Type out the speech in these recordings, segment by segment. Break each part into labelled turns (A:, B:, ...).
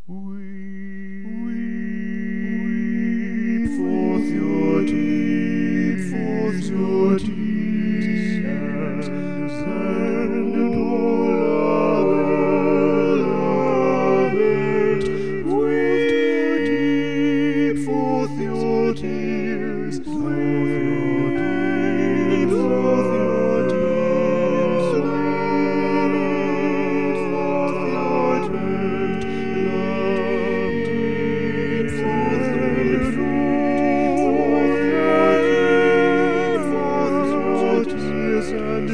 A: Weep forth your tears, and all lament. Weep forth your tears, weep forth your tears, lament forth your tears, lament forth your tears, and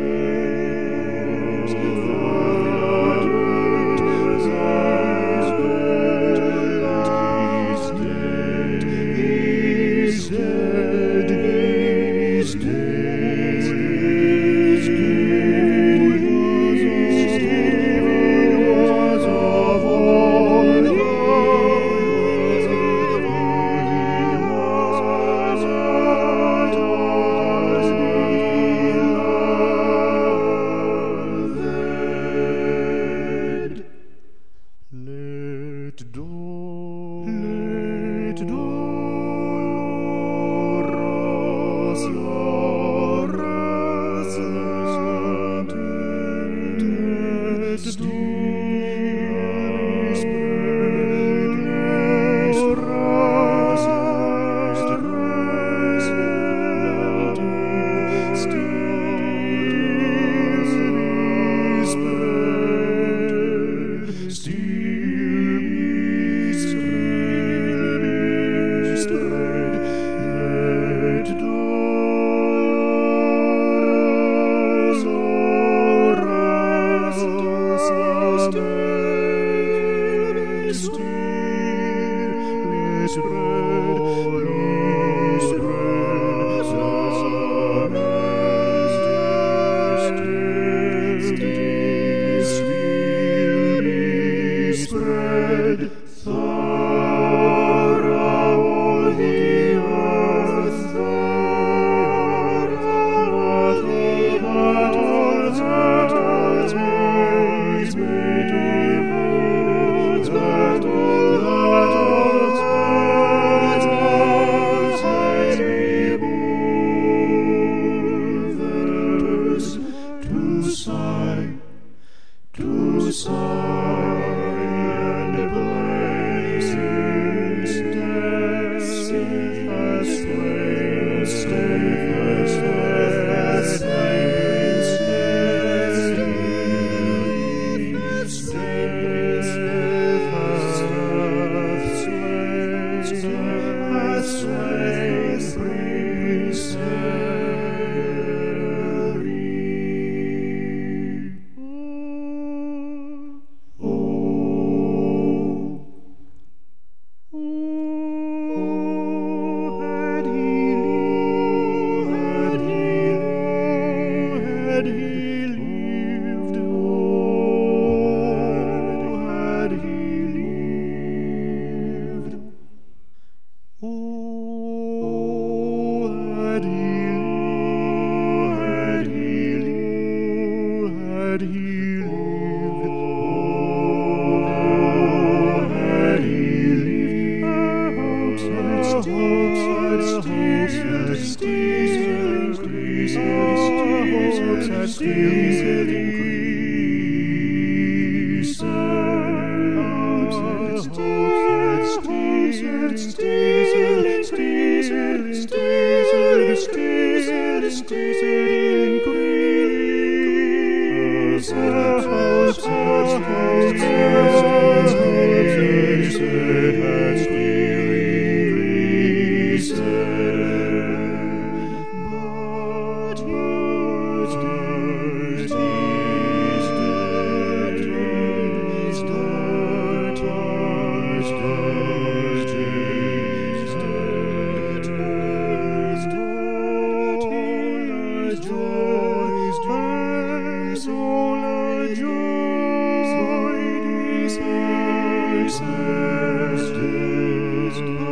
A: He's dead, he's dead, he was of old, Let Dolores spread throughout the earth, battles may divide, battles may move, to sigh, and blazes death, safe as flames, had he lived, had he lived, had he lived, had he still increase, Jesus.